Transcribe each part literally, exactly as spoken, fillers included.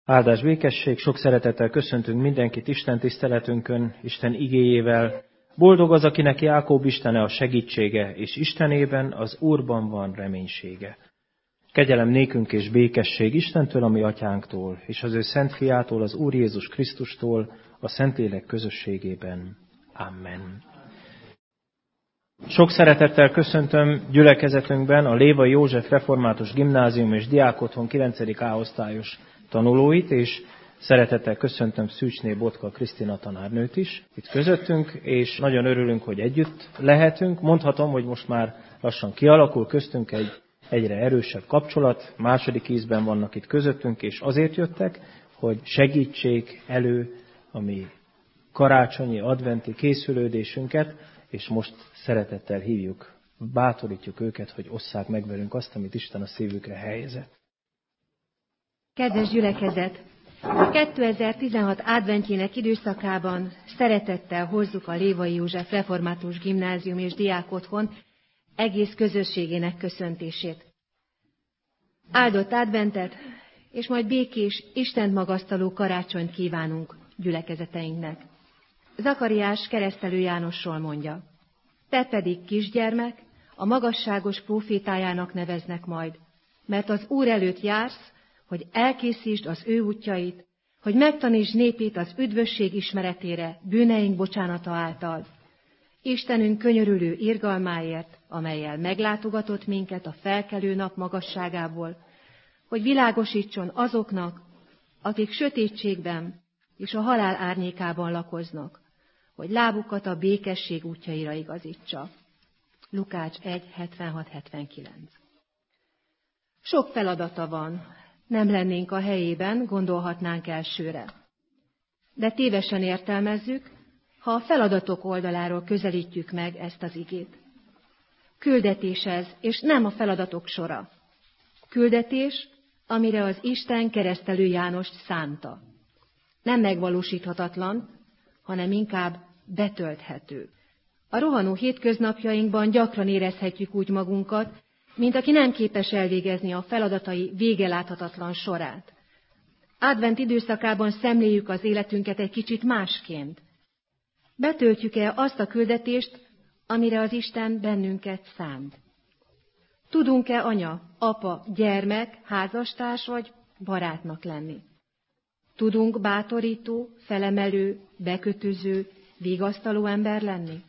Áldás, békesség, sok szeretettel köszöntünk mindenkit Isten tiszteletünkön, Isten igéjével. Boldog az, akinek Jákob Istene a segítsége, és Istenében, az Úrban van reménysége. Kegyelem nékünk és békesség Istentől, a mi atyánktól, és az ő szent fiától, az Úr Jézus Krisztustól, a Szentlélek közösségében. Amen. Sok szeretettel köszöntöm gyülekezetünkben a Lévai József Református Gimnázium és Diákotthon kilencedik A osztályos tanulóit, és szeretettel köszöntöm Szűcsné Botka Krisztina tanárnőt is itt közöttünk, és nagyon örülünk, hogy együtt lehetünk. Mondhatom, hogy most már lassan kialakul köztünk egy egyre erősebb kapcsolat, második ízben vannak itt közöttünk, és azért jöttek, hogy segítsék elő a mi karácsonyi, adventi készülődésünket, és most szeretettel hívjuk, bátorítjuk őket, hogy osszák meg velünk azt, amit Isten a szívükre helyezett. Kedves gyülekezet! A kétezer-tizenhat adventjének időszakában szeretettel hozzuk a Lévai József Református Gimnázium és Diákotthon egész közösségének köszöntését. Áldott adventet, és majd békés, Istent magasztaló karácsonyt kívánunk gyülekezeteinknek. Zakariás keresztelő Jánosról mondja: te pedig, kisgyermek, a magasságos prófétájának neveznek majd, mert az Úr előtt jársz, hogy elkészítsd az ő útjait, hogy megtanítsd népét az üdvösség ismeretére, bűneink bocsánata által. Istenünk könyörülő irgalmáért, amellyel meglátogatott minket a felkelő nap magasságából, hogy világosítson azoknak, akik sötétségben és a halál árnyékában lakoznak, hogy lábukat a békesség útjaira igazítsa. Lukács egy hetvenhat hetvenkilenc. Sok feladata van, nem lennénk a helyében, gondolhatnánk elsőre. De tévesen értelmezzük, ha a feladatok oldaláról közelítjük meg ezt az igét. Küldetés ez, és nem a feladatok sora. Küldetés, amire az Isten keresztelő Jánost szánta. Nem megvalósíthatatlan, hanem inkább betölthető. A rohanó hétköznapjainkban gyakran érezhetjük úgy magunkat, mint aki nem képes elvégezni a feladatai végeláthatatlan sorát. Advent időszakában szemléljük az életünket egy kicsit másként. Betöltjük-e azt a küldetést, amire az Isten bennünket szánt? Tudunk-e anya, apa, gyermek, házastárs vagy barátnak lenni? Tudunk bátorító, felemelő, bekötöző, vigasztaló ember lenni?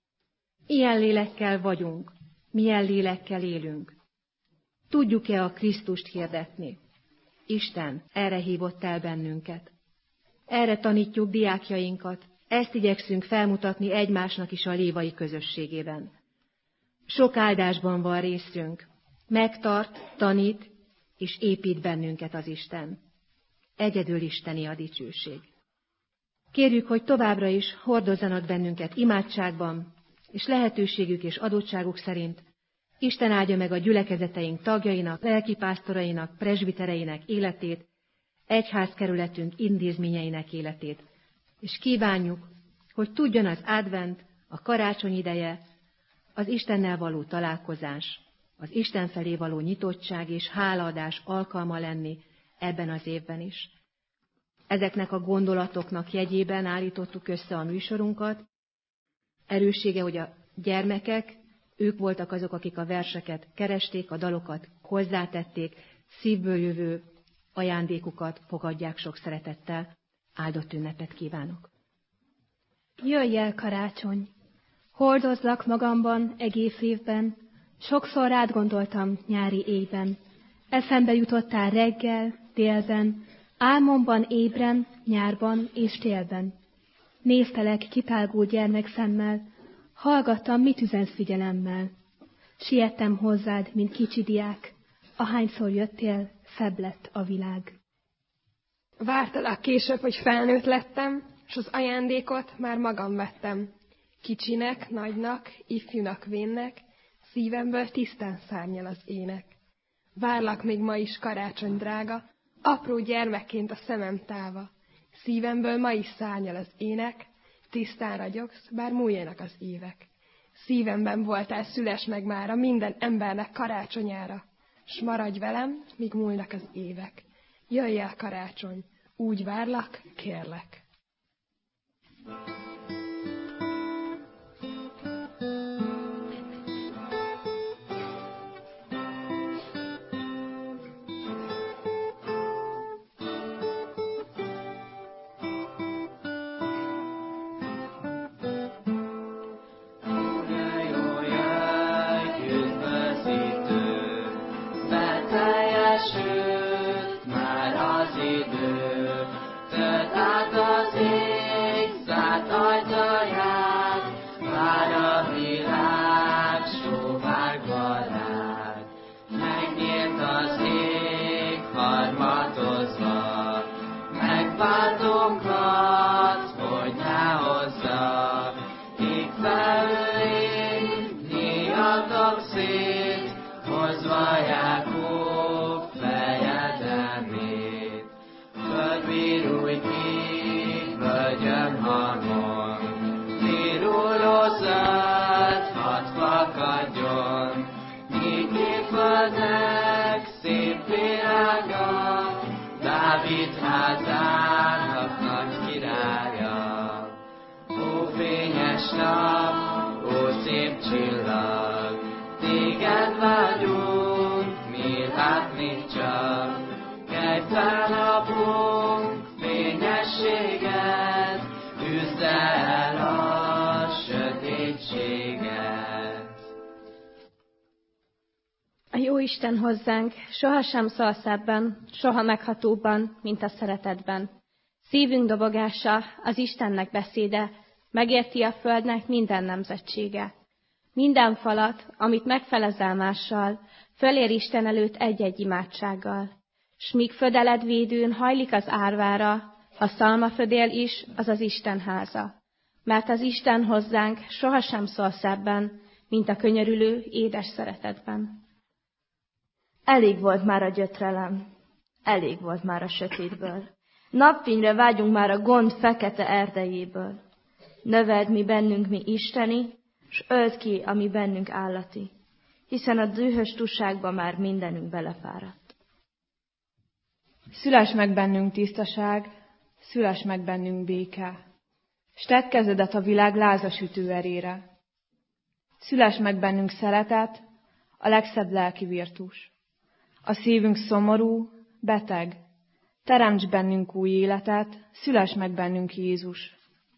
Ilyen lélekkel vagyunk, milyen lélekkel élünk? Tudjuk-e a Krisztust hirdetni? Isten erre hívott el bennünket. Erre tanítjuk diákjainkat, ezt igyekszünk felmutatni egymásnak is a lévai közösségében. Sok áldásban van részünk, megtart, tanít és épít bennünket az Isten. Egyedül isteni a dicsőség. Kérjük, hogy továbbra is hordozzanak bennünket imádságban, és lehetőségük és adottságuk szerint Isten áldja meg a gyülekezeteink tagjainak, lelkipásztorainak, presbitereinek életét, egyházkerületünk intézményeinek életét, és kívánjuk, hogy tudjon az advent, a karácsony ideje, az Istennel való találkozás, az Isten felé való nyitottság és hálaadás alkalma lenni ebben az évben is. Ezeknek a gondolatoknak jegyében állítottuk össze a műsorunkat. Erőssége, hogy a gyermekek, ők voltak azok, akik a verseket keresték, a dalokat hozzátették, szívből jövő ajándékukat fogadják sok szeretettel. Áldott ünnepet kívánok! Jöjj el, karácsony! Hordozlak magamban egész évben, sokszor rád gondoltam nyári éjben. Eszembe jutottál reggel, délben, álmomban ébren, nyárban és télben. Néztelek kitágult gyermekszemmel, hallgattam, mit üzensz figyelemmel. Siettem hozzád, mint kicsi diák, ahányszor jöttél, szebb lett a világ. Vártalak később, hogy felnőtt lettem, s az ajándékot már magam vettem. Kicsinek, nagynak, ifjúnak, vénnek, szívemből tisztán szárnyal az ének. Várlak még ma is, karácsony drága, apró gyermekként a szemem táva. Szívemből ma is szárnyal az ének, tisztán ragyogsz, bár múljanak az évek. Szívemben voltál, szüles meg mára minden embernek karácsonyára, s maradj velem, míg múlnak az évek. jöjj el karácsony, úgy várlak, kérlek. A Jóisten hozzánk sohasem szól szebben, soha meghatóbban, mint a szeretetben. Szívünk dobogása, az Istennek beszéde, megérti a földnek minden nemzetsége. Minden falat, amit megfelezel mással, fölér Isten előtt egy-egy imádsággal. S míg födeled védőn hajlik az árvára, a szalmafödél is, az az Isten háza. Mert az Isten hozzánk sohasem szól szebben, mint a könyörülő, édes szeretetben. Elég volt már a gyötrelem, elég volt már a sötétből. Napfényre vágyunk már a gond fekete erdejéből. Növeld mi bennünk mi isteni, s öld ki, ami bennünk állati, hiszen a dühös tuságba már mindenünk belefáradt. Szüles meg bennünk tisztaság, szüles meg bennünk béke, s tedd kezedet a világ lázasütő erére. Szüles meg bennünk szeretet, a legszebb lelki virtus. A szívünk szomorú, beteg, teremts bennünk új életet, szüles meg bennünk Jézus.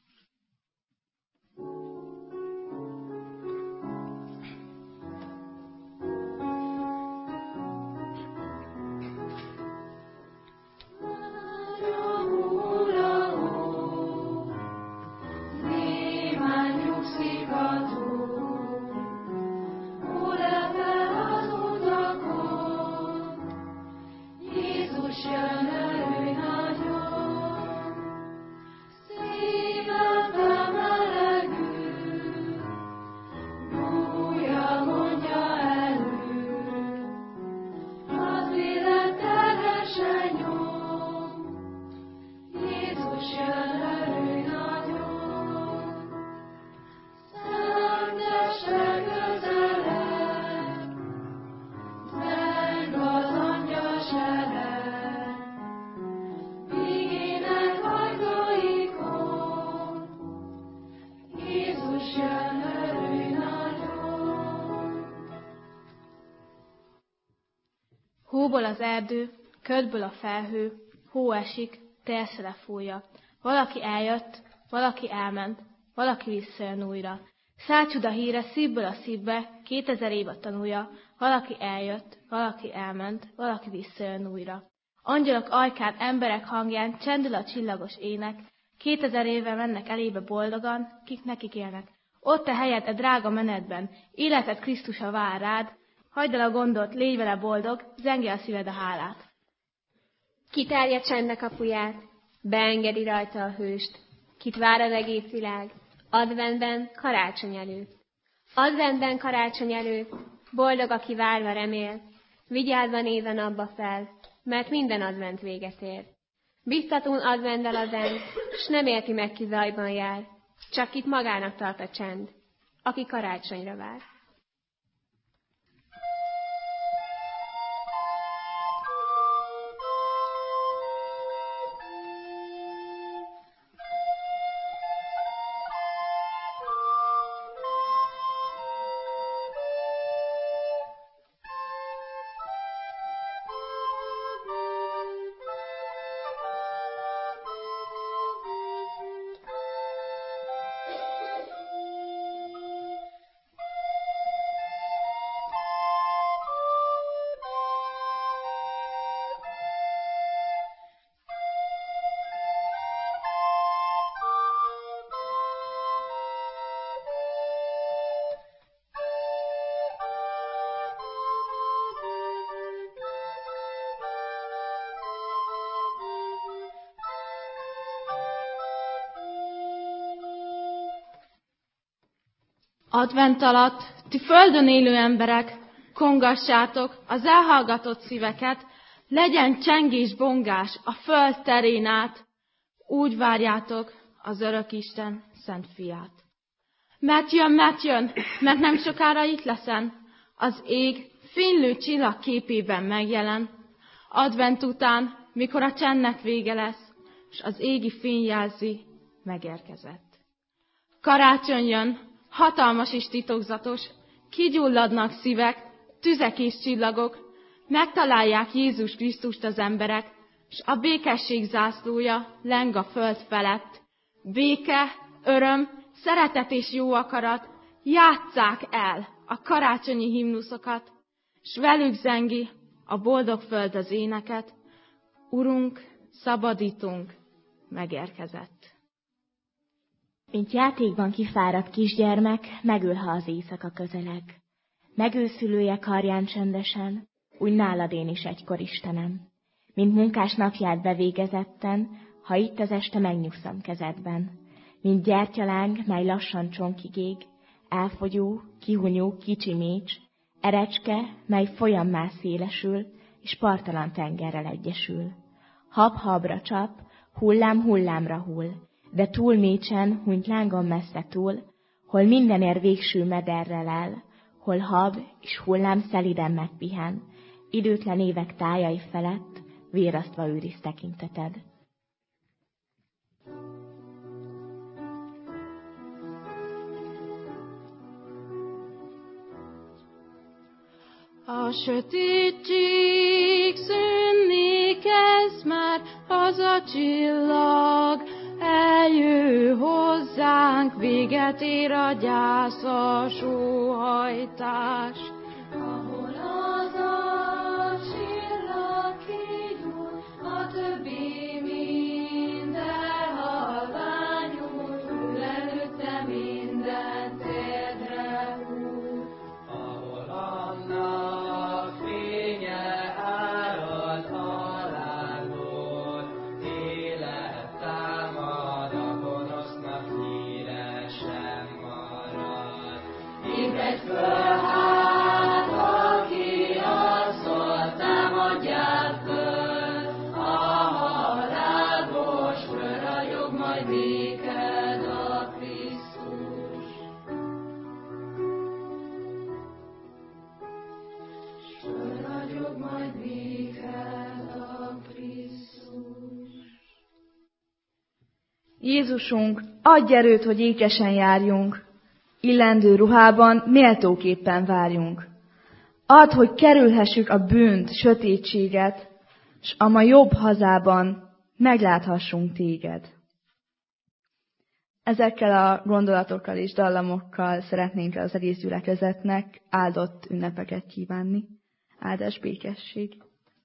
Hóból az erdő, ködből a felhő, hó esik, délszele fújja. Valaki eljött, valaki elment, valaki visszajön újra. Szálcsuda híre szívből a szívbe, kétezer év a tanúja. Valaki eljött, valaki elment, valaki visszajön újra. Angyalok ajkán, emberek hangján csendül a csillagos ének. Kétezer éve mennek elébe boldogan, kik nekik élnek. Ott a helyed, e drága menetben, életed Krisztusa vár rád. Hagyd el a gondot, légy vele boldog, zengje a szíved a hálát. Kitárja csendnek kapuját, beengedi rajta a hőst. Kit vár az egész világ, adventben, karácsony előtt. Adventben, karácsony előtt, boldog, aki várva remél, vigyázva néz a napba fel, mert minden advent véget ér. Biztatón adventdal a zend, s nem érti meg, ki zajban jár, csak kit magának tart a csend, aki karácsonyra vár. Advent alatt ti földön élő emberek, kongassátok az elhallgatott szíveket, legyen csengés bongás a föld terén át, úgy várjátok az örök Isten szent fiát. Mert jön, mert jön, mert nem sokára itt leszen, az ég fénylő csillag képében megjelen. Advent után, mikor a csendnek vége lesz, s az égi fény jelzi, megérkezett. Karácsony jön, hatalmas és titokzatos, kigyulladnak szívek, tüzek és csillagok, megtalálják Jézus Krisztust az emberek, s a békesség zászlója leng a föld felett. Béke, öröm, szeretet és jó akarat, játsszák el a karácsonyi himnuszokat, s velük zengi a boldog föld az éneket. Urunk, szabadítunk, megérkezett. Mint játékban kifáradt kisgyermek, megül, ha az éjszaka közeleg. Megőszülője karján csendesen, úgy nálad én is egykor, Istenem. Mint munkás napját bevégezetten, ha itt az este megnyugszom kezedben. Mint gyertyaláng, mely lassan csonkig ég, elfogyó, kihunyó, kicsi mécs, erecske, mely folyammá szélesül, és partalan tengerrel egyesül. Hab-habra csap, hullám-hullámra hull, de túl mécsen, hunyt lángon messze túl, hol mindenér végső mederrel el, hol hab és hullám szeliden megpihen, időtlen évek tájai felett, vérasztva őriz tekinteted. A sötétség szűnni kezd már, az a csillag eljő hozzánk, véget ér a gyász, a sóhajtás. Ahol az a csillag kigyúl, a többi mind elhalványul, hűl előtte minden térdre hull. Ahol annak fénye árad halálból, élet támad, a gonosznak híre sem marad. Ébredj föl, hát, aki asszol, támadjál föl, a halálból, s fölragyog majd néked a Krisztus. Fölragyog majd néked a Krisztus. Jézusunk, adj erőt, hogy ékesen járjunk, illendő ruhában méltóképpen várjunk. Add, hogy kerülhessük a bűnt, sötétséget, s a ma jobb hazában megláthassunk téged. Ezekkel a gondolatokkal és dallamokkal szeretnénk az egész gyülekezetnek áldott ünnepeket kívánni. Áldás, békesség!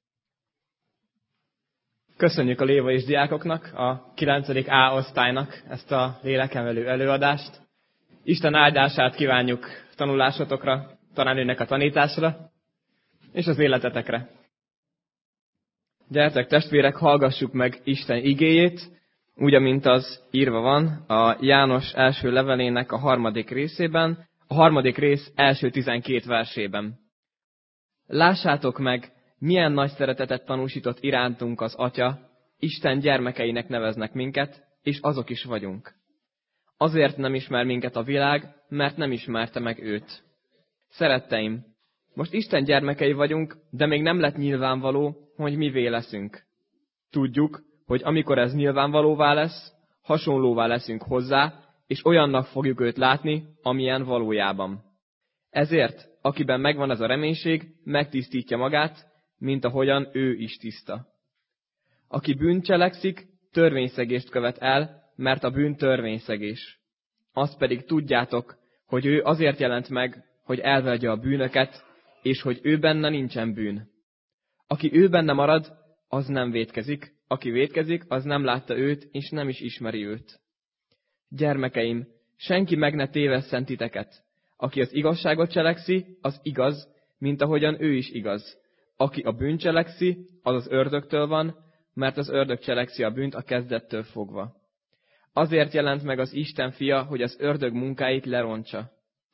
Köszönjük a léva és diákoknak, a kilencedik A osztálynak ezt a lélekemelő előadást. Isten áldását kívánjuk tanulásotokra, tanárnőnek a tanításra, és az életetekre. Gyertek testvérek, hallgassuk meg Isten igéjét, úgy, amint az írva van a János első levelének a harmadik részében, a harmadik rész első tizenkét versében. Lássátok meg, milyen nagy szeretetet tanúsított irántunk az Atya, Isten gyermekeinek neveznek minket, és azok is vagyunk. Azért nem ismer minket a világ, mert nem ismerte meg őt. Szeretteim, most Isten gyermekei vagyunk, de még nem lett nyilvánvaló, hogy mivé leszünk. Tudjuk, hogy amikor ez nyilvánvalóvá lesz, hasonlóvá leszünk hozzá, és olyannak fogjuk őt látni, amilyen valójában. Ezért, akiben megvan ez a reménység, megtisztítja magát, mint ahogyan ő is tiszta. Aki bűnt cselekszik, törvényszegést követ el, mert a bűn törvényszegés. Azt pedig tudjátok, hogy ő azért jelent meg, hogy elvegye a bűnöket, és hogy ő benne nincsen bűn. Aki ő benne marad, az nem vétkezik, aki vétkezik, az nem látta őt, és nem is ismeri őt. Gyermekeim, senki meg ne tévesszen titeket. Aki az igazságot cselekszi, az igaz, mint ahogyan ő is igaz. Aki a bűnt cselekszi, az az ördögtől van, mert az ördög cselekszi a bűnt a kezdettől fogva. Azért jelent meg az Isten fia, hogy az ördög munkáit lerontsa.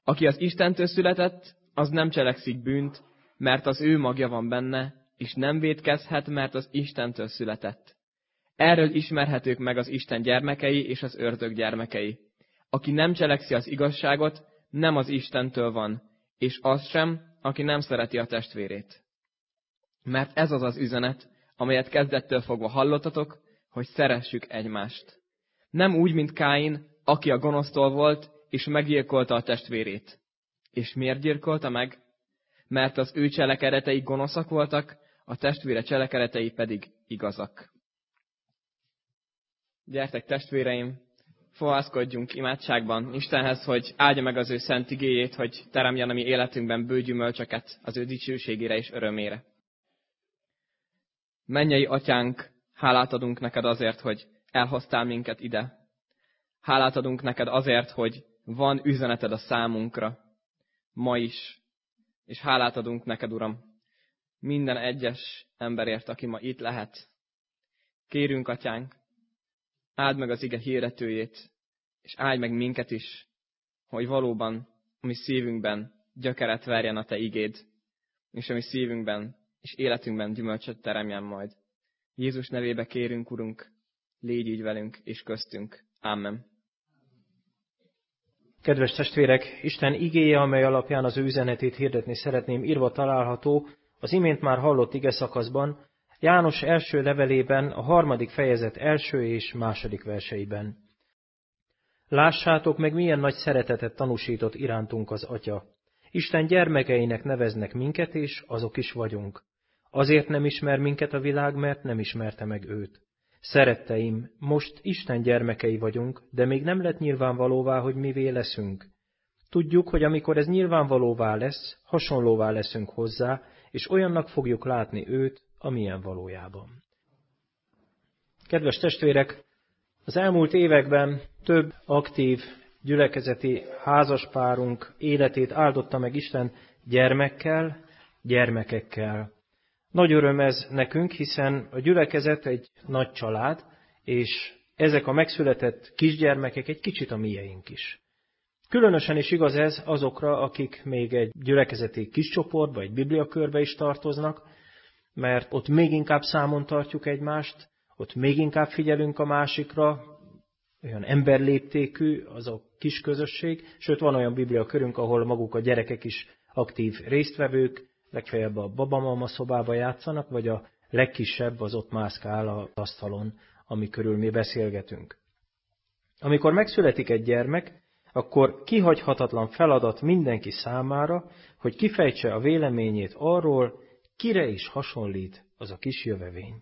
Aki az Istentől született, az nem cselekszik bűnt, mert az ő magja van benne, és nem vétkezhet, mert az Istentől született. Erről ismerhetők meg az Isten gyermekei és az ördög gyermekei. Aki nem cselekszi az igazságot, nem az Istentől van, és az sem, aki nem szereti a testvérét. Mert ez az az üzenet, amelyet kezdettől fogva hallottatok, hogy szeressük egymást. Nem úgy, mint Káin, aki a gonosztól volt, és meggyilkolta a testvérét. És miért gyilkolta meg? Mert az ő cselekedetei gonoszak voltak, a testvére cselekedetei pedig igazak. Gyertek, testvéreim, fohászkodjunk imádságban Istenhez, hogy áldja meg az ő szent igéjét, hogy teremjen a mi életünkben bő gyümölcsöket az ő dicsőségére és örömére. Mennyei Atyánk, hálát adunk neked azért, hogy elhoztál minket ide. Hálát adunk neked azért, hogy van üzeneted a számunkra, ma is. És hálát adunk neked, Uram, minden egyes emberért, aki ma itt lehet. Kérünk, Atyánk, áld meg az ige hirdetőjét, és áldj meg minket is, hogy valóban a mi szívünkben gyökeret verjen a te igéd, és a mi szívünkben és életünkben gyümölcsöt teremjen majd. Jézus nevébe kérünk, Urunk, légy így velünk és köztünk. Amen. Kedves testvérek, Isten igéje, amely alapján az ő üzenetét hirdetni szeretném, írva található az imént már hallott ige szakaszban, János első levelében, a harmadik fejezet első és második verseiben. Lássátok meg, milyen nagy szeretetet tanúsított irántunk az Atya. Isten gyermekeinek neveznek minket, és azok is vagyunk. Azért nem ismer minket a világ, mert nem ismerte meg őt. Szeretteim, most Isten gyermekei vagyunk, de még nem lett nyilvánvalóvá, hogy mivé leszünk. Tudjuk, hogy amikor ez nyilvánvalóvá lesz, hasonlóvá leszünk hozzá, és olyannak fogjuk látni őt, amilyen valójában. Kedves testvérek, az elmúlt években több aktív gyülekezeti házaspárunk életét áldotta meg Isten gyermekkel, gyermekekkel. Nagy öröm ez nekünk, hiszen a gyülekezet egy nagy család, és ezek a megszületett kisgyermekek egy kicsit a mieink is. Különösen is igaz ez azokra, akik még egy gyülekezeti kis csoportba, egy bibliakörbe is tartoznak, mert ott még inkább számon tartjuk egymást, ott még inkább figyelünk a másikra, olyan emberléptékű az a kis közösség, sőt van olyan bibliakörünk, ahol maguk a gyerekek is aktív résztvevők, legfeljebb a babamama szobába játszanak, vagy a legkisebb az ott mászkál az asztalon, ami körül mi beszélgetünk. Amikor megszületik egy gyermek, akkor kihagyhatatlan feladat mindenki számára, hogy kifejtse a véleményét arról, kire is hasonlít az a kis jövevény.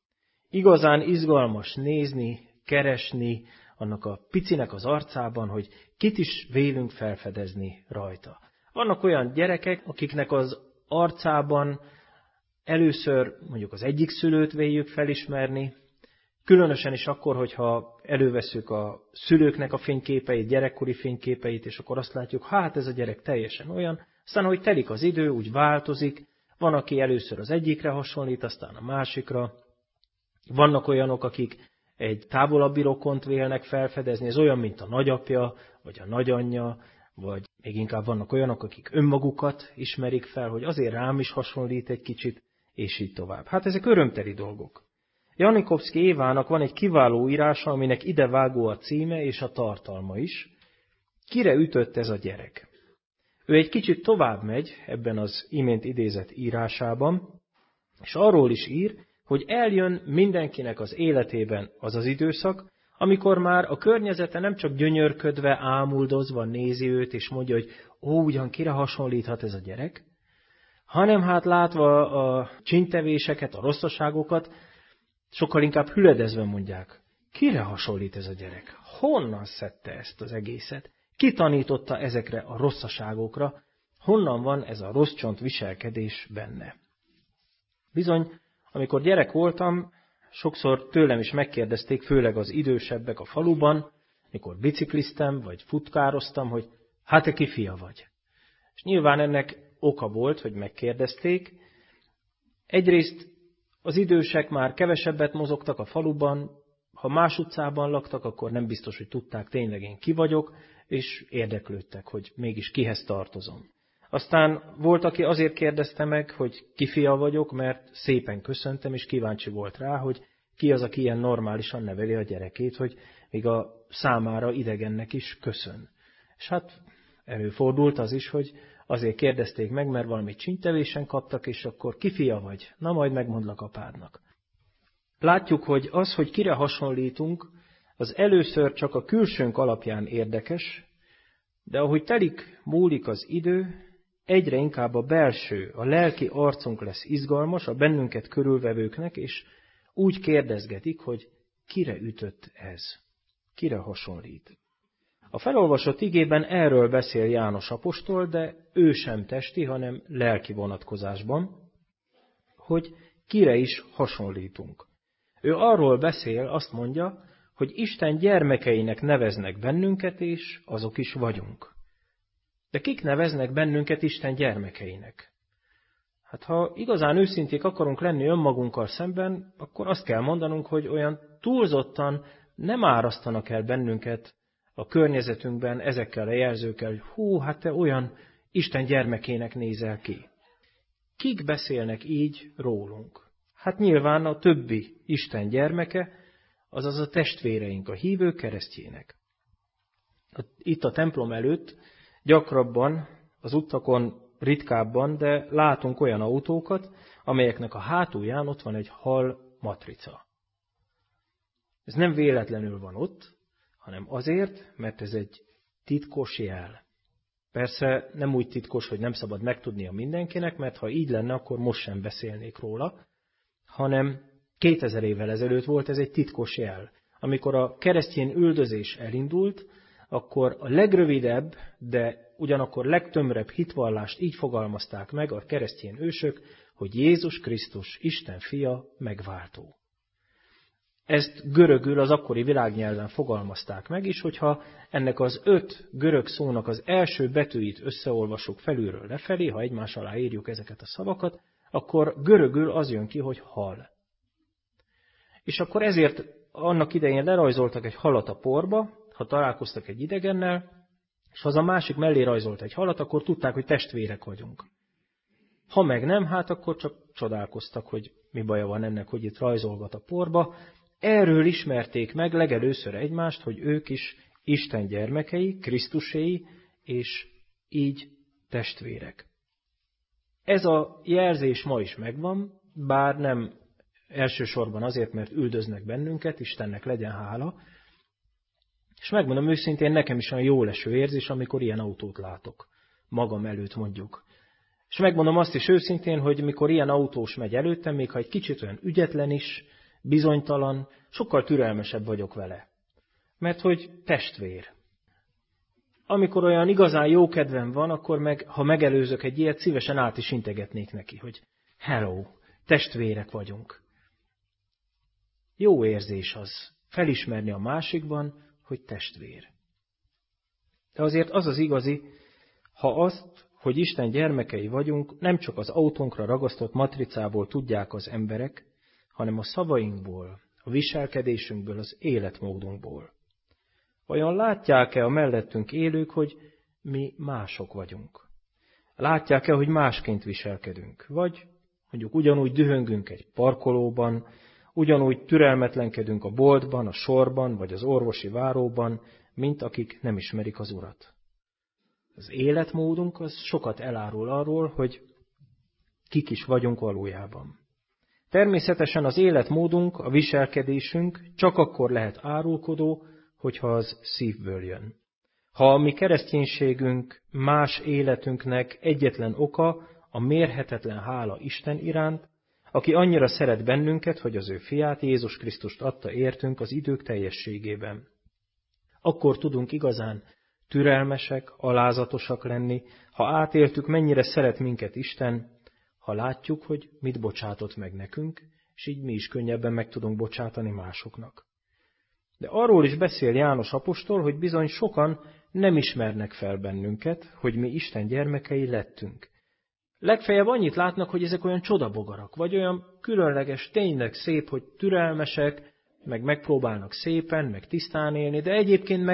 Igazán izgalmas nézni, keresni annak a picinek az arcában, hogy kit is vélünk felfedezni rajta. Vannak olyan gyerekek, akiknek az arcában először mondjuk az egyik szülőt véljük felismerni, különösen is akkor, hogyha előveszük a szülőknek a fényképeit, gyerekkori fényképeit, és akkor azt látjuk, hát ez a gyerek teljesen olyan, aztán, hogy telik az idő, úgy változik, van, aki először az egyikre hasonlít, aztán a másikra. Vannak olyanok, akik egy távolabbi rokont vélnek felfedezni, ez olyan, mint a nagyapja, vagy a nagyanyja, vagy még inkább vannak olyanok, akik önmagukat ismerik fel, hogy azért rám is hasonlít egy kicsit, és így tovább. Hát ezek örömteli dolgok. Janikovszki Évának van egy kiváló írása, aminek idevágó a címe és a tartalma is. Kire ütött ez a gyerek? Ő egy kicsit tovább megy ebben az imént idézett írásában, és arról is ír, hogy eljön mindenkinek az életében az az időszak, amikor már a környezete nem csak gyönyörködve, ámuldozva nézi őt, és mondja, hogy ó, ugyan kire hasonlíthat ez a gyerek, hanem hát látva a csíntevéseket, a rosszaságokat, sokkal inkább hüledezve mondják, kire hasonlít ez a gyerek? Honnan szedte ezt az egészet? Ki tanította ezekre a rosszaságokra? Honnan van ez a rossz csont viselkedés benne? Bizony, amikor gyerek voltam, sokszor tőlem is megkérdezték, főleg az idősebbek a faluban, mikor bicikliztem, vagy futkároztam, hogy hát te ki fia vagy? És nyilván ennek oka volt, hogy megkérdezték. Egyrészt az idősek már kevesebbet mozogtak a faluban, ha más utcában laktak, akkor nem biztos, hogy tudták tényleg én ki vagyok, és érdeklődtek, hogy mégis kihez tartozom. Aztán volt, aki azért kérdezte meg, hogy ki fia vagyok, mert szépen köszöntem, és kíváncsi volt rá, hogy ki az, aki ilyen normálisan neveli a gyerekét, hogy még a számára idegennek is köszön. És hát előfordult az is, hogy azért kérdezték meg, mert valami csinytevésen kaptak, és akkor ki fia vagy? Na majd megmondlak apádnak. Látjuk, hogy az, hogy kire hasonlítunk, az először csak a külsőnk alapján érdekes, de ahogy telik, múlik az idő, egyre inkább a belső, a lelki arcunk lesz izgalmas a bennünket körülvevőknek, és úgy kérdezgetik, hogy kire ütött ez, kire hasonlít. A felolvasott igében erről beszél János apostol, de ő sem testi, hanem lelki vonatkozásban, hogy kire is hasonlítunk. Ő arról beszél, azt mondja, hogy Isten gyermekeinek neveznek bennünket, és azok is vagyunk. De kik neveznek bennünket Isten gyermekeinek? Hát ha igazán őszinték akarunk lenni önmagunkkal szemben, akkor azt kell mondanunk, hogy olyan túlzottan nem árasztanak el bennünket a környezetünkben ezekkel a jelzőkkel, hogy hú, hát te olyan Isten gyermekének nézel ki. Kik beszélnek így rólunk? Hát nyilván a többi Isten gyermeke, azaz a testvéreink, a hívők keresztjének. Itt a templom előtt gyakrabban, az utakon ritkábban, de látunk olyan autókat, amelyeknek a hátulján ott van egy hal matrica. Ez nem véletlenül van ott, hanem azért, mert ez egy titkos jel. Persze nem úgy titkos, hogy nem szabad megtudnia mindenkinek, mert ha így lenne, akkor most sem beszélnék róla, hanem kétezer évvel ezelőtt volt ez egy titkos jel. Amikor a keresztény üldözés elindult, akkor a legrövidebb, de ugyanakkor legtömrebb hitvallást így fogalmazták meg a keresztény ősök, hogy Jézus Krisztus, Isten fia, megváltó. Ezt görögül az akkori világnyelven fogalmazták meg, és hogyha ennek az öt görög szónak az első betűit összeolvassuk felülről lefelé, ha egymás alá írjuk ezeket a szavakat, akkor görögül az jön ki, hogy hal. És akkor ezért annak idején lerajzoltak egy halat a porba, ha találkoztak egy idegennel, és ha az a másik mellé rajzolt egy halat, akkor tudták, hogy testvérek vagyunk. Ha meg nem, hát akkor csak csodálkoztak, hogy mi baja van ennek, hogy itt rajzolgat a porba. Erről ismerték meg legelőször egymást, hogy ők is Isten gyermekei, Krisztuséi, és így testvérek. Ez a jelzés ma is megvan, bár nem elsősorban azért, mert üldöznek bennünket, Istennek legyen hála, és megmondom őszintén, nekem is olyan jó leső érzés, amikor ilyen autót látok. Magam előtt mondjuk. És megmondom azt is őszintén, hogy mikor ilyen autós megy előttem, még ha egy kicsit olyan ügyetlen is, bizonytalan, sokkal türelmesebb vagyok vele. Mert hogy testvér. Amikor olyan igazán jó kedvem van, akkor meg, ha megelőzök egy ilyet, szívesen át is integetnék neki, hogy hello, testvérek vagyunk. Jó érzés az, felismerni a másikban, hogy testvér. De azért az az igazi, ha azt, hogy Isten gyermekei vagyunk, nem csak az autónkra ragasztott matricából tudják az emberek, hanem a szavainkból, a viselkedésünkből, az életmódunkból. Vajon látják-e a mellettünk élők, hogy mi mások vagyunk? Látják-e, hogy másként viselkedünk? Vagy mondjuk ugyanúgy dühöngünk egy parkolóban, ugyanúgy türelmetlenkedünk a boltban, a sorban, vagy az orvosi váróban, mint akik nem ismerik az Urat. Az életmódunk az sokat elárul arról, hogy kik is vagyunk valójában. Természetesen az életmódunk, a viselkedésünk csak akkor lehet árulkodó, hogyha az szívből jön. Ha a mi kereszténységünk, más életünknek egyetlen oka a mérhetetlen hála Isten iránt, aki annyira szeret bennünket, hogy az ő fiát, Jézus Krisztust adta értünk az idők teljességében. Akkor tudunk igazán türelmesek, alázatosak lenni, ha átéltük, mennyire szeret minket Isten, ha látjuk, hogy mit bocsátott meg nekünk, és így mi is könnyebben meg tudunk bocsátani másoknak. De arról is beszél János apostol, hogy bizony sokan nem ismernek fel bennünket, hogy mi Isten gyermekei lettünk. Legfeljebb annyit látnak, hogy ezek olyan csodabogarak, vagy olyan különleges, tényleg szép, hogy türelmesek, meg megpróbálnak szépen, meg tisztán élni, de egyébként meg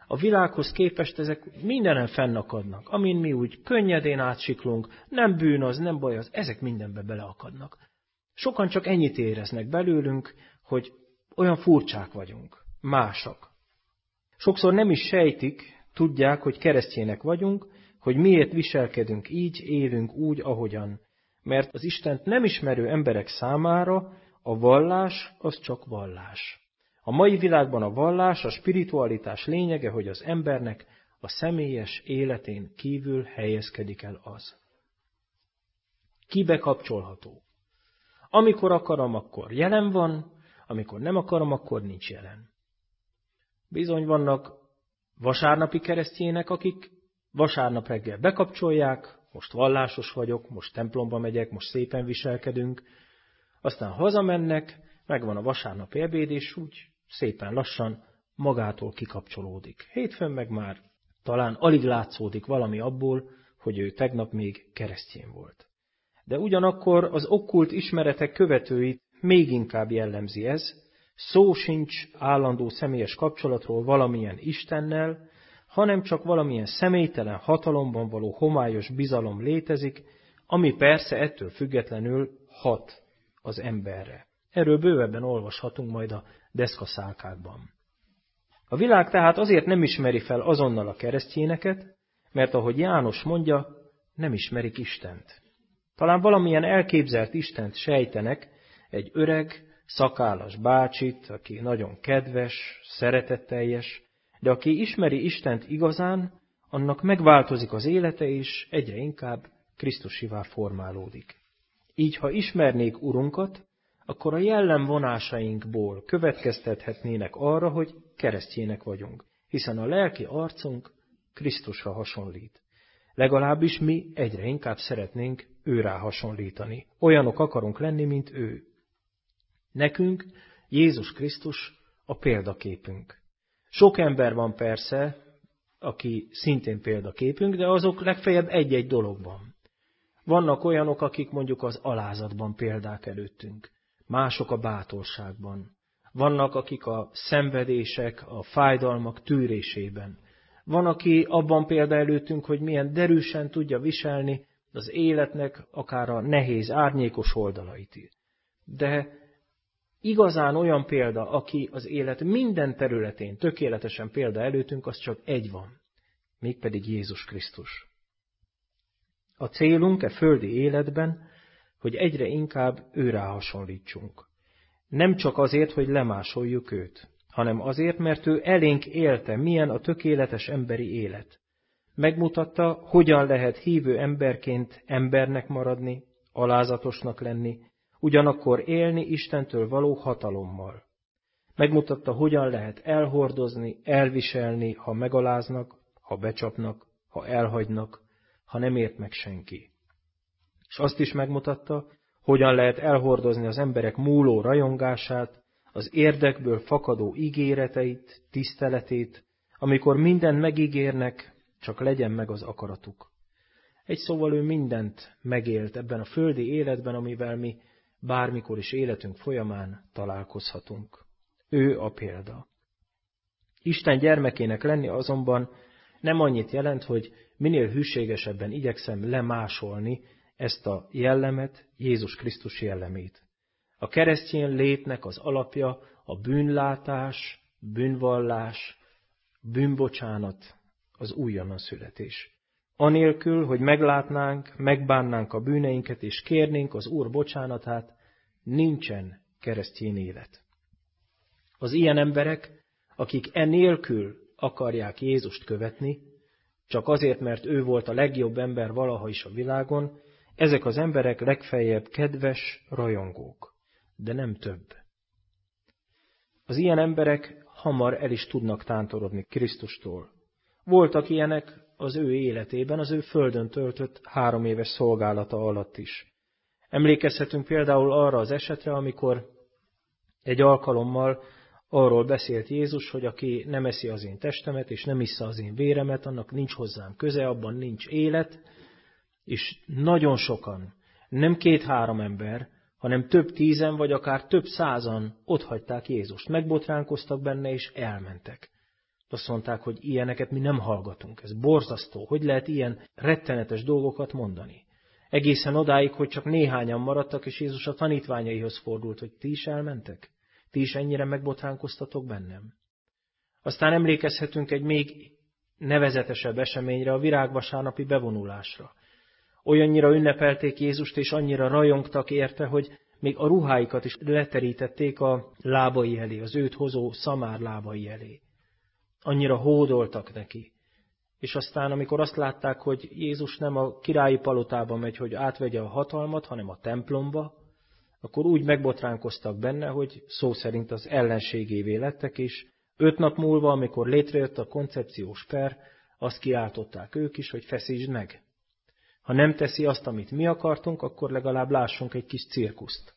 A világhoz képest ezek mindenen fennakadnak. Amin mi úgy könnyedén átsiklunk, nem bűn az, nem baj az, ezek mindenbe beleakadnak. Sokan csak ennyit éreznek belőlünk, hogy olyan furcsák vagyunk, másak. Sokszor nem is sejtik, tudják, hogy keresztjének vagyunk, hogy miért viselkedünk így, élünk úgy, ahogyan. Mert az Istent nem ismerő emberek számára a vallás az csak vallás. A mai világban a vallás, a spiritualitás lényege, hogy az embernek a személyes életén kívül helyezkedik el az. Kibe kapcsolható? Amikor akarom, akkor jelen van, amikor nem akarom, akkor nincs jelen. Bizony vannak vasárnapi keresztjének, akik vasárnap reggel bekapcsolják, most vallásos vagyok, most templomba megyek, most szépen viselkedünk, aztán hazamennek, megvan a vasárnapi ebéd, és úgy szépen lassan magától kikapcsolódik. Hétfőn meg már talán alig látszódik valami abból, hogy ő tegnap még keresztjén volt. De ugyanakkor az okkult ismeretek követőit még inkább jellemzi ez, szó sincs állandó személyes kapcsolatról valamilyen Istennel, hanem csak valamilyen személytelen hatalomban való homályos bizalom létezik, ami persze ettől függetlenül hat az emberre. Erről bővebben olvashatunk majd a deszkaszálkákban. A világ tehát azért nem ismeri fel azonnal a keresztjéneket, mert ahogy János mondja, nem ismerik Istent. Talán valamilyen elképzelt Istent sejtenek, egy öreg, szakállas bácsit, aki nagyon kedves, szeretetteljes, de aki ismeri Istent igazán, annak megváltozik az élete, és egyre inkább Krisztusivá formálódik. Így, ha ismernék Urunkat, akkor a jellemvonásainkból következtethetnének arra, hogy keresztjének vagyunk, hiszen a lelki arcunk Krisztusra hasonlít. Legalábbis mi egyre inkább szeretnénk őrá hasonlítani. Olyanok akarunk lenni, mint ő. Nekünk Jézus Krisztus a példaképünk. Sok ember van persze, aki szintén példaképünk, de azok legfeljebb egy-egy dologban. Vannak olyanok, akik mondjuk az alázatban példák előttünk, mások a bátorságban. Vannak, akik a szenvedések, a fájdalmak tűrésében. Van, aki abban példa előttünk, hogy milyen derűsen tudja viselni az életnek akár a nehéz, árnyékos oldalait. De igazán olyan példa, aki az élet minden területén tökéletesen példa előttünk, az csak egy van, mégpedig Jézus Krisztus. A célunk e földi életben, hogy egyre inkább őrá hasonlítsunk. Nem csak azért, hogy lemásoljuk őt, hanem azért, mert ő elénk élte, milyen a tökéletes emberi élet. Megmutatta, hogyan lehet hívő emberként embernek maradni, alázatosnak lenni, ugyanakkor élni Istentől való hatalommal. Megmutatta, hogyan lehet elhordozni, elviselni, ha megaláznak, ha becsapnak, ha elhagynak, ha nem ért meg senki. És azt is megmutatta, hogyan lehet elhordozni az emberek múló rajongását, az érdekből fakadó ígéreteit, tiszteletét, amikor mindent megígérnek, csak legyen meg az akaratuk. Egy szóval ő mindent megélt ebben a földi életben, amivel mi bármikor is életünk folyamán találkozhatunk. Ő a példa. Isten gyermekének lenni azonban nem annyit jelent, hogy minél hűségesebben igyekszem lemásolni ezt a jellemet, Jézus Krisztus jellemét. A keresztény létnek az alapja a bűnlátás, bűnvallás, bűnbocsánat, az újonnan születés. Anélkül, hogy meglátnánk, megbánnánk a bűneinket és kérnénk az Úr bocsánatát, nincsen keresztény élet. Az ilyen emberek, akik enélkül akarják Jézust követni, csak azért, mert ő volt a legjobb ember valaha is a világon, ezek az emberek legfeljebb kedves rajongók, de nem több. Az ilyen emberek hamar el is tudnak tántorodni Krisztustól. Voltak ilyenek az ő életében, az ő földön töltött három éves szolgálata alatt is. Emlékezhetünk például arra az esetre, amikor egy alkalommal arról beszélt Jézus, hogy aki nem eszi az én testemet, és nem issza az én véremet, annak nincs hozzám köze, abban nincs élet, és nagyon sokan, nem két-három ember, hanem több tízen, vagy akár több százan otthagyták Jézust. Megbotránkoztak benne, és elmentek. Azt mondták, hogy ilyeneket mi nem hallgatunk. Ez borzasztó. Hogy lehet ilyen rettenetes dolgokat mondani? Egészen odáig, hogy csak néhányan maradtak, és Jézus a tanítványaihoz fordult, hogy ti is elmentek? Ti is ennyire megbotránkoztatok bennem? Aztán emlékezhetünk egy még nevezetesebb eseményre, a virágvasárnapi bevonulásra. Olyannyira ünnepelték Jézust, és annyira rajongtak érte, hogy még a ruháikat is leterítették a lábai elé, az őt hozó szamár lábai elé. Annyira hódoltak neki. És aztán, amikor azt látták, hogy Jézus nem a királyi palotába megy, hogy átvegye a hatalmat, hanem a templomba, akkor úgy megbotránkoztak benne, hogy szó szerint az ellenségévé lettek, és öt nap múlva, amikor létrejött a koncepciós per, azt kiáltották ők is, hogy feszítsd meg. Ha nem teszi azt, amit mi akartunk, akkor legalább lássunk egy kis cirkuszt.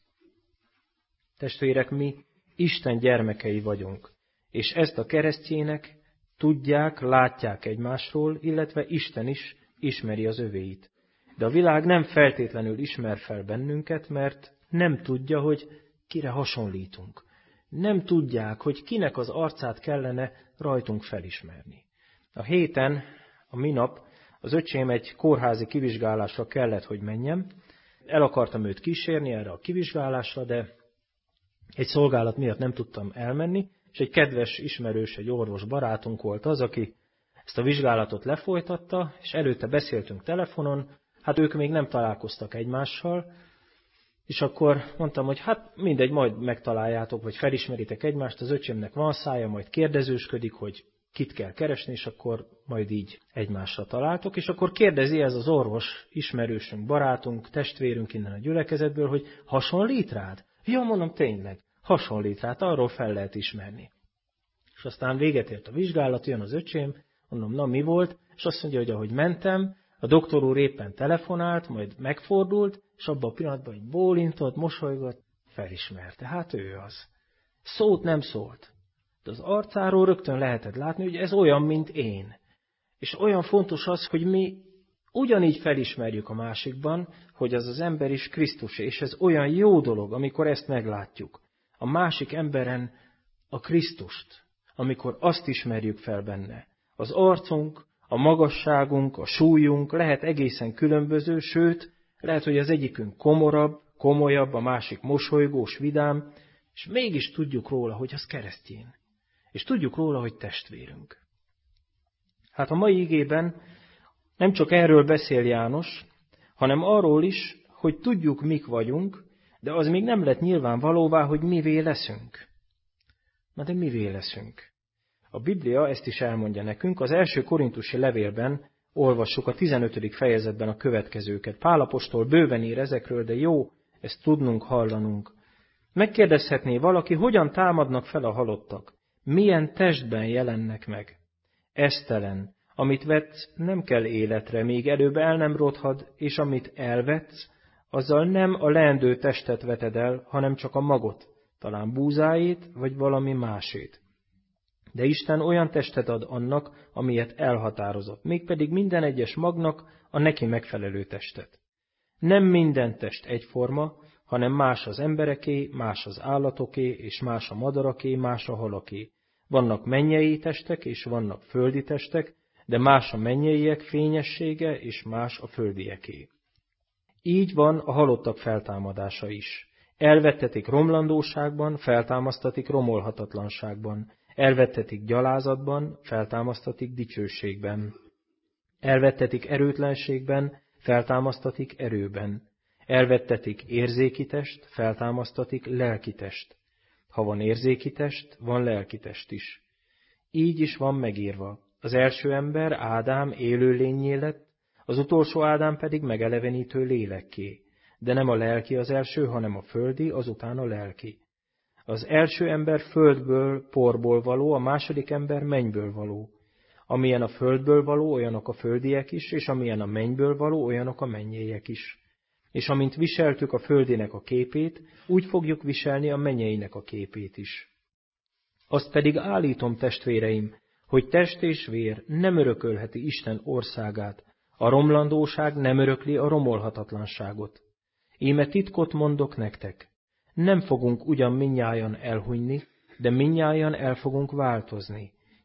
Testvérek, mi Isten gyermekei vagyunk, és ezt a keresztjének tudják, látják egymásról, illetve Isten is ismeri az övéit. De a világ nem feltétlenül ismer fel bennünket, mert nem tudja, hogy kire hasonlítunk. Nem tudják, hogy kinek az arcát kellene rajtunk felismerni. A héten, a minap, az öcsém egy kórházi kivizsgálásra kellett, hogy menjem. El akartam őt kísérni erre a kivizsgálásra, de egy szolgálat miatt nem tudtam elmenni, és egy kedves ismerős, egy orvos barátunk volt az, aki ezt a vizsgálatot lefolytatta, és előtte beszéltünk telefonon, hát ők még nem találkoztak egymással, és akkor mondtam, hogy hát mindegy, majd megtaláljátok, vagy felismeritek egymást, az öcsémnek van szája, majd kérdezősködik, hogy kit kell keresni, és akkor majd így egymásra találtok, és akkor kérdezi ez az orvos, ismerősünk, barátunk, testvérünk innen a gyülekezetből, hogy hasonlít rád? Ja, mondom, tényleg, hasonlít rád, arról fel lehet ismerni. És aztán véget ért a vizsgálat, jön az öcsém, mondom, na mi volt? És azt mondja, hogy ahogy mentem, a doktor úr éppen telefonált, majd megfordult, és abban a pillanatban egy bólintott, mosolygott, felismerte. Hát ő az. Szót nem szólt. De az arcáról rögtön lehetett látni, hogy ez olyan, mint én. És olyan fontos az, hogy mi ugyanígy felismerjük a másikban, hogy az az ember is Krisztus, és ez olyan jó dolog, amikor ezt meglátjuk. A másik emberen a Krisztust, amikor azt ismerjük fel benne. Az arcunk, a magasságunk, a súlyunk lehet egészen különböző, sőt, lehet, hogy az egyikünk komorabb, komolyabb, a másik mosolygós, vidám, és mégis tudjuk róla, hogy az keresztény. És tudjuk róla, hogy testvérünk. Hát a mai igében nem csak erről beszél János, hanem arról is, hogy tudjuk, mik vagyunk, de az még nem lett nyilvánvalóvá, hogy mivé leszünk. Na de mivé leszünk? A Biblia ezt is elmondja nekünk. Az első korintusi levélben olvassuk a tizenötödik fejezetben a következőket. Pál apostol bőven ír ezekről, de jó ezt tudnunk, hallanunk. Megkérdezhetné valaki, hogyan támadnak fel a halottak? Milyen testben jelennek meg? Esztelen, amit vetsz, nem kell életre, míg előbb el nem rothad, és amit elvetsz, azzal nem a leendő testet veted el, hanem csak a magot, talán búzáét, vagy valami másét. De Isten olyan testet ad annak, amilyet elhatározott, mégpedig minden egyes magnak a neki megfelelő testet. Nem minden test egyforma, hanem más az embereké, más az állatoké, és más a madaraké, más a halaké. Vannak mennyei testek, és vannak földi testek, de más a mennyeiek fényessége, és más a földieké. Így van a halottak feltámadása is. Elvettetik romlandóságban, feltámasztatik romolhatatlanságban. Elvettetik gyalázatban, feltámasztatik dicsőségben. Elvettetik erőtlenségben, feltámasztatik erőben. Elvettetik érzéki test, feltámasztatik lelki test. Ha van érzéki test, van lelki test is. Így is van megírva. Az első ember, Ádám élőlényé lett, az utolsó Ádám pedig megelevenítő lélekké. De nem a lelki az első, hanem a földi, azután a lelki. Az első ember földből, porból való, a második ember mennyből való. Amilyen a földből való, olyanok a földiek is, és amilyen a mennyből való, olyanok a mennyeiek is. És amint viseltük a földinek a képét, úgy fogjuk viselni a mennyeinek a képét is. Azt pedig állítom, testvéreim, hogy test és vér nem örökölheti Isten országát, a romlandóság nem örökli a romolhatatlanságot. Íme titkot mondok nektek. Nem fogunk ugyan mindnyájan elhunyni, de mindnyájan el fogunk változni.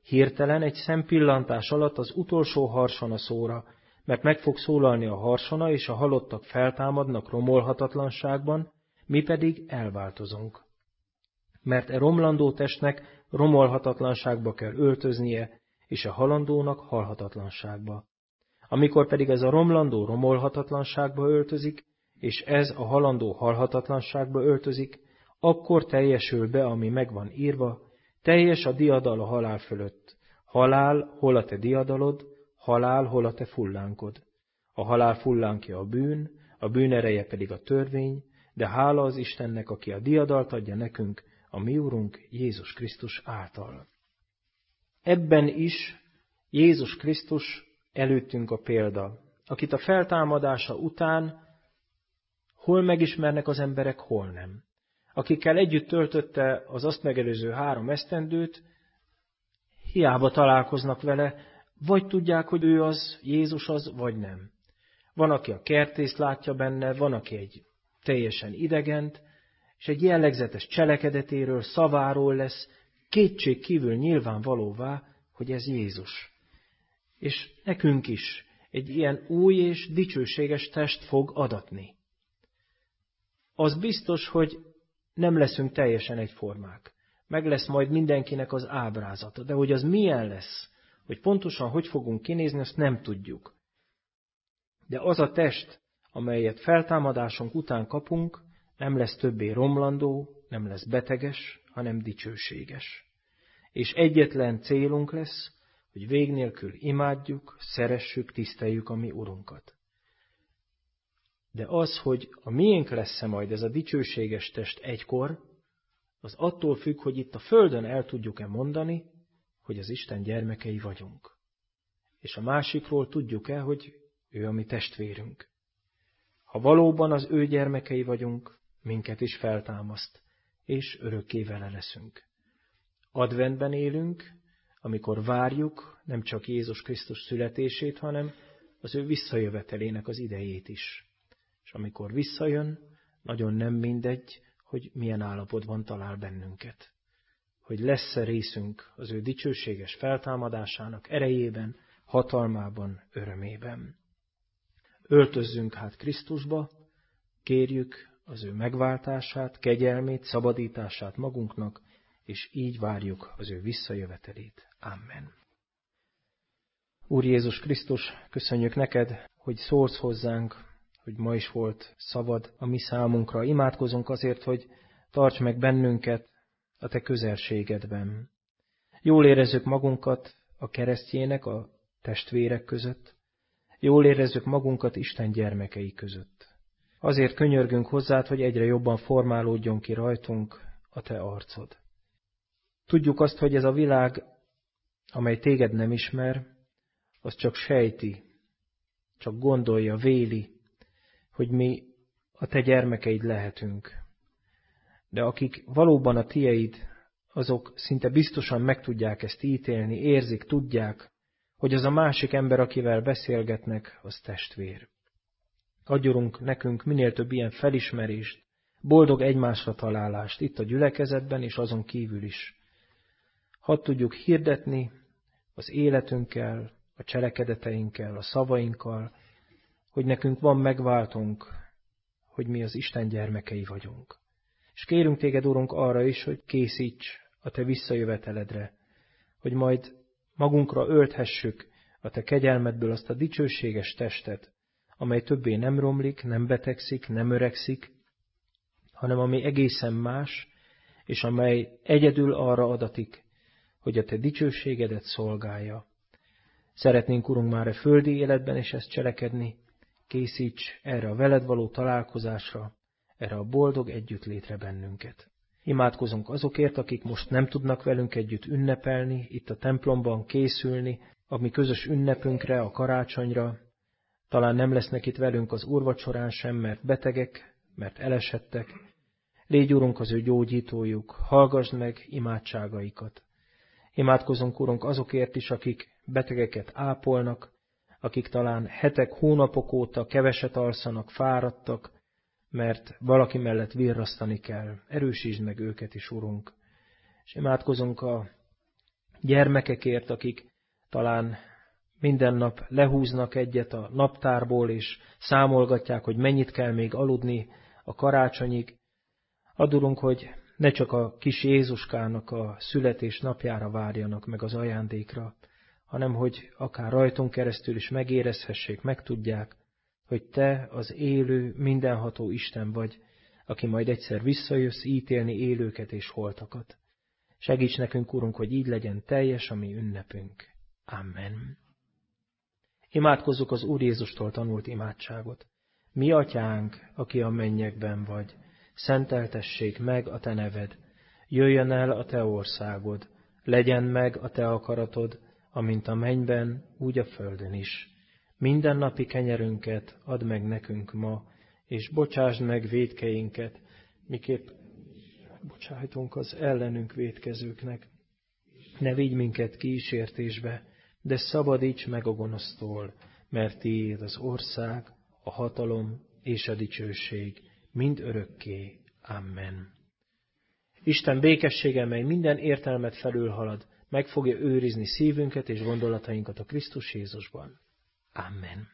Hirtelen egy szempillantás alatt az utolsó harsona szóra, mert meg fog szólalni a harsona, és a halottak feltámadnak romolhatatlanságban, mi pedig elváltozunk. Mert e romlandó testnek romolhatatlanságba kell öltöznie, és a halandónak halhatatlanságba. Amikor pedig ez a romlandó romolhatatlanságba öltözik, és ez a halandó halhatatlanságba öltözik, akkor teljesül be, ami megvan írva, teljes a diadal a halál fölött. Halál, hol a te diadalod, halál, hol a te fullánkod. A halál fullánkja a bűn, a bűn ereje pedig a törvény, de hála az Istennek, aki a diadalt adja nekünk, a mi Urunk Jézus Krisztus által. Ebben is Jézus Krisztus előttünk a példa, akit a feltámadása után hol megismernek az emberek, hol nem. Akikkel együtt töltötte az azt megelőző három esztendőt, hiába találkoznak vele, vagy tudják, hogy ő az, Jézus az, vagy nem. Van, aki a kertészt látja benne, van, aki egy teljesen idegent, és egy jellegzetes cselekedetéről, szaváról lesz kétség kívül nyilvánvalóvá, hogy ez Jézus. És nekünk is egy ilyen új és dicsőséges test fog adatni. Az biztos, hogy nem leszünk teljesen egyformák. Meg lesz majd mindenkinek az ábrázata, de hogy az milyen lesz, hogy pontosan hogy fogunk kinézni, azt nem tudjuk. De az a test, amelyet feltámadásunk után kapunk, nem lesz többé romlandó, nem lesz beteges, hanem dicsőséges. És egyetlen célunk lesz, hogy vég nélkül imádjuk, szeressük, tiszteljük a mi Urunkat. De az, hogy a miénk lesz-e majd ez a dicsőséges test egykor, az attól függ, hogy itt a földön el tudjuk-e mondani, hogy az Isten gyermekei vagyunk. És a másikról tudjuk-e, hogy ő a mi testvérünk. Ha valóban az ő gyermekei vagyunk, minket is feltámaszt, és örökké vele leszünk. Adventben élünk, amikor várjuk nem csak Jézus Krisztus születését, hanem az ő visszajövetelének az idejét is. És amikor visszajön, nagyon nem mindegy, hogy milyen állapotban talál bennünket. Hogy lesz-e részünk az ő dicsőséges feltámadásának erejében, hatalmában, örömében. Öltözzünk hát Krisztusba, kérjük az ő megváltását, kegyelmét, szabadítását magunknak, és így várjuk az ő visszajövetelét. Amen. Úr Jézus Krisztus, köszönjük neked, hogy szólsz hozzánk, hogy ma is volt szavad a mi számunkra. Imádkozunk azért, hogy tarts meg bennünket a te közelségedben. Jól érezzük magunkat a keresztjének, a testvérek között. Jól érezzük magunkat Isten gyermekei között. Azért könyörgünk hozzád, hogy egyre jobban formálódjon ki rajtunk a te arcod. Tudjuk azt, hogy ez a világ, amely téged nem ismer, az csak sejti, csak gondolja, véli, hogy mi a te gyermekeid lehetünk. De akik valóban a tieid, azok szinte biztosan meg tudják ezt ítélni, érzik, tudják, hogy az a másik ember, akivel beszélgetnek, az testvér. Adjunk nekünk minél több ilyen felismerést, boldog egymásra találást itt a gyülekezetben és azon kívül is. Hadd tudjuk hirdetni az életünkkel, a cselekedeteinkkel, a szavainkkal, hogy nekünk van megváltunk, hogy mi az Isten gyermekei vagyunk. És kérünk téged, Urunk, arra is, hogy készíts a te visszajöveteledre, hogy majd magunkra ölthessük a te kegyelmedből azt a dicsőséges testet, amely többé nem romlik, nem betegszik, nem öregszik, hanem ami egészen más, és amely egyedül arra adatik, hogy a te dicsőségedet szolgálja. Szeretnénk, Urunk, már a földi életben is ezt cselekedni, készíts erre a veled való találkozásra, erre a boldog együttlétre bennünket. Imádkozunk azokért, akik most nem tudnak velünk együtt ünnepelni, itt a templomban készülni, a mi közös ünnepünkre, a karácsonyra. Talán nem lesznek itt velünk az úrvacsorán sem, mert betegek, mert elesettek. Légy, Urunk, az ő gyógyítójuk, hallgasd meg imádságaikat. Imádkozunk, Urunk, azokért is, akik betegeket ápolnak, akik talán hetek, hónapok óta keveset alszanak, fáradtak, mert valaki mellett virrasztani kell. Erősítsd meg őket is, Urunk. És imádkozunk a gyermekekért, akik talán minden nap lehúznak egyet a naptárból, és számolgatják, hogy mennyit kell még aludni a karácsonyig. Adulunk, hogy ne csak a kis Jézuskának a születés napjára várjanak meg az ajándékra, hanem hogy akár rajtunk keresztül is megérezhessék, megtudják, hogy Te az élő, mindenható Isten vagy, aki majd egyszer visszajössz ítélni élőket és holtakat. Segíts nekünk, Urunk, hogy így legyen teljes a mi ünnepünk. Amen. Imádkozzuk az Úr Jézustól tanult imádságot. Mi atyánk, aki a mennyekben vagy, szenteltessék meg a Te neved. Jöjjön el a Te országod, legyen meg a Te akaratod, amint a mennyben, úgy a földön is. Mindennapi kenyerünket add meg nekünk ma, és bocsásd meg vétkeinket, miképp bocsájtunk az ellenünk vétkezőknek. Ne vigy minket kísértésbe, de szabadíts meg a gonosztól, mert Tiéd az ország, a hatalom és a dicsőség, mind örökké. Amen. Isten békessége, mely minden értelmet felülhalad, meg fogja őrizni szívünket és gondolatainkat a Krisztus Jézusban. Amen.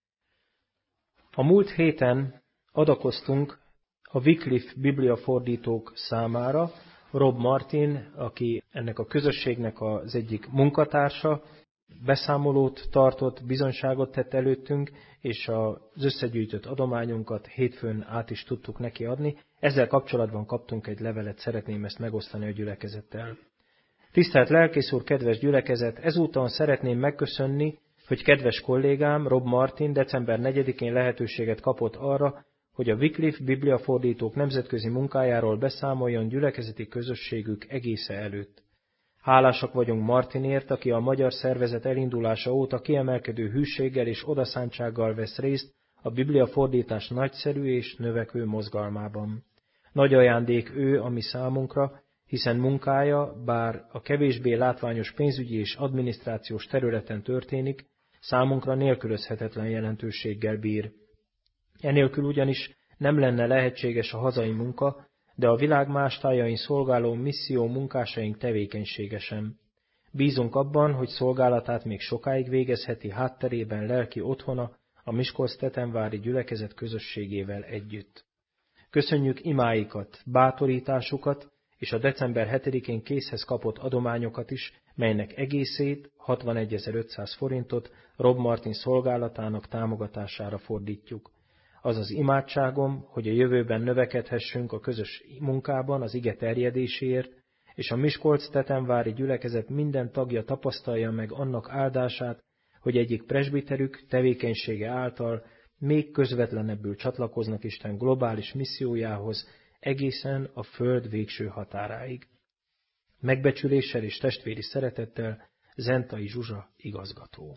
A múlt héten adakoztunk a Wycliffe bibliafordítók számára. Rob Martin, aki ennek a közösségnek az egyik munkatársa, beszámolót tartott, bizonyságot tett előttünk, és az összegyűjtött adományunkat hétfőn át is tudtuk neki adni. Ezzel kapcsolatban kaptunk egy levelet, szeretném ezt megosztani a gyülekezettel. Tisztelt lelkész úr, kedves gyülekezet, ezúton szeretném megköszönni, hogy kedves kollégám, Rob Martin december negyedikén lehetőséget kapott arra, hogy a Wycliffe bibliafordítók nemzetközi munkájáról beszámoljon gyülekezeti közösségük egésze előtt. Hálásak vagyunk Martinért, aki a magyar szervezet elindulása óta kiemelkedő hűséggel és odaszántsággal vesz részt a bibliafordítás nagyszerű és növekvő mozgalmában. Nagy ajándék ő a mi számunkra, hiszen munkája, bár a kevésbé látványos pénzügyi és adminisztrációs területen történik, számunkra nélkülözhetetlen jelentőséggel bír. Enélkül ugyanis nem lenne lehetséges a hazai munka, de a világ más tájain szolgáló misszió munkásaink tevékenysége sem. Bízunk abban, hogy szolgálatát még sokáig végezheti hátterében lelki otthona a Miskolc-Tetemvári gyülekezet közösségével együtt. Köszönjük imáikat, bátorításukat és a december hetedikén készhez kapott adományokat is, melynek egészét, hatvanegyezer-ötszáz forintot Rob Martin szolgálatának támogatására fordítjuk. Az az imádságom, hogy a jövőben növekedhessünk a közös munkában az ige terjedéséért, és a Miskolc-Tetemvári gyülekezet minden tagja tapasztalja meg annak áldását, hogy egyik presbiterük tevékenysége által még közvetlenebbül csatlakoznak Isten globális missziójához egészen a föld végső határáig. Megbecsüléssel és testvéri szeretettel Zentai Zsuzsa igazgató.